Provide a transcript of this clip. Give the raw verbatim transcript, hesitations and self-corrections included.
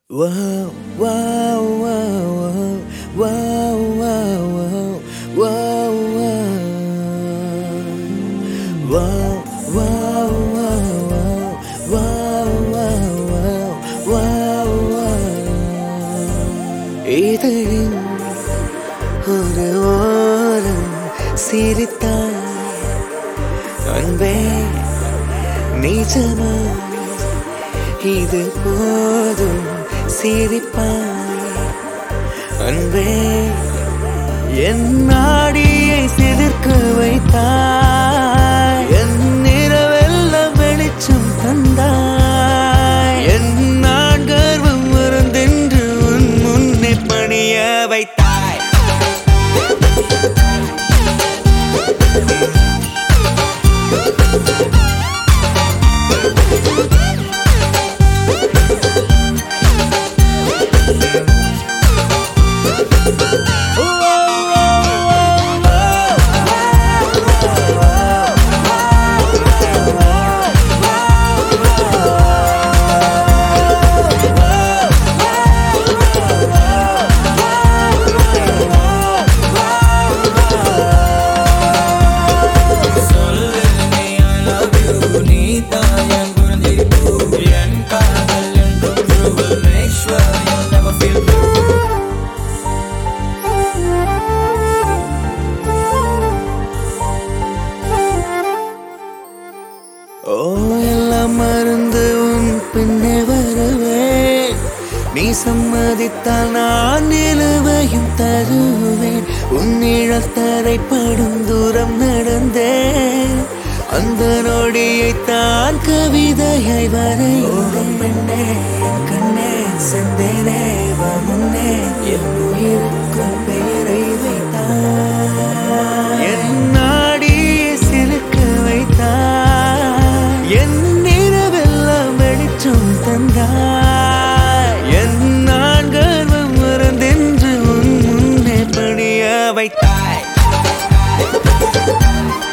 Wow, wow, wow, wow, wow, wow, wow, wow, wow, wow, wow, wow, wow, wow. இதழின் ஒரு ஓரம் சிரித்தாய் அன்பே நிஜமா இது போதும் சிரிப்பாய் அன்பே என் நாடியை சிலிர்க்க வைத்தாய் என் நிறவெல்லாம் வெளிச்சம் தந்தாய் என் நான் கர்வம் மறந்தென்று உன் முன்னே பணிய வைத்தாய் ஓ எல்லாம் மறந்து உன் பின்னே வருவேன் நீ சம்மதித்தால் நான் நிலுவையும் தருவேன் உன் நிழல் தரைப்படும் தூரம் நடந்தேன் அந்த நொடியை தான் கவிதையாய் வரைந்தேன் பெண்ணே கண்ணே செந்தேனே வா முன்னே என் உயிருக்கும் பெயரை வைத்தாய் என் நாடியை சிலுக்க வைத்தாய் என் நிறவெல்லாம் வெளிச்சம் தந்தாய் என் நான் கர்வம் மறந்தென்று உன் முன்னே பணிய வைத்தாய்